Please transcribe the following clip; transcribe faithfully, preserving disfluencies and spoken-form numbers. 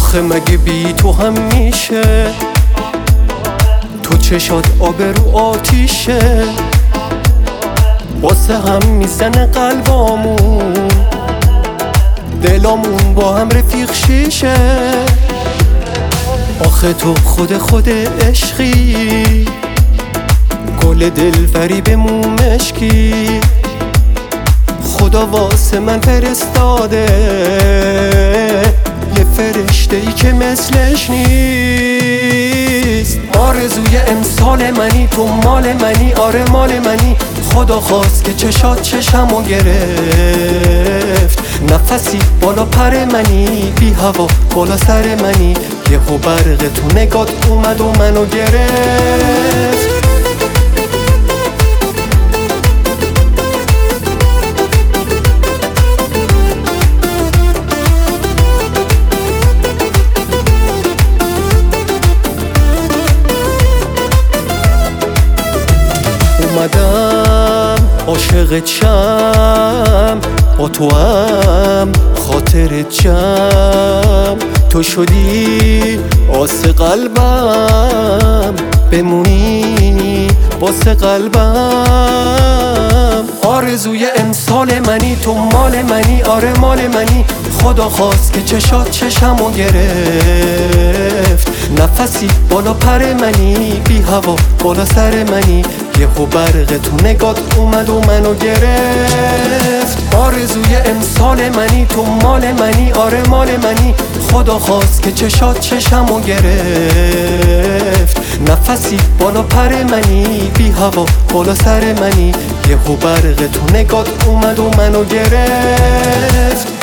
آخه مگه بی تو هم میشه؟ تو چشات آبرو آتیشه، واسه هم میزنه قلبامون، دلامون با هم رفیق شیشه. آخه تو خود خود عشقی، گل دلبری به مو مشکی، خدا واسه من فرستاده یه فرشته ای که مثلش نیست. آرزوی امسال منی، تو مال منی، آره مال منی. خدا خواست که چشات چشمو گرفت، نفسی بالا پر منی، بی هوا بالا سر منی. یهو برق تو نگات اومد و منو گرفت. اومدم عاشقت شم، با تو هم خاطرت جم. تو شدی آس قلبم، بمونی واسه قلبم. آرزوی امسال منی، تو مال منی، آره مال منی. خدا خواست که چشات چشمو گرفت، نفسی بالا پر منی، بی هوا بالا سر منی. یهو برق تو نگات اومد و منو گرفت. آرزوی امسال منی، تو مال منی، آره مال منی. خدا خواست که چشات چشمو گرفت، نفسی بالا پر منی، بی هوا بالا سر منی. یهو برق تو نگات اومد و منو گرفت.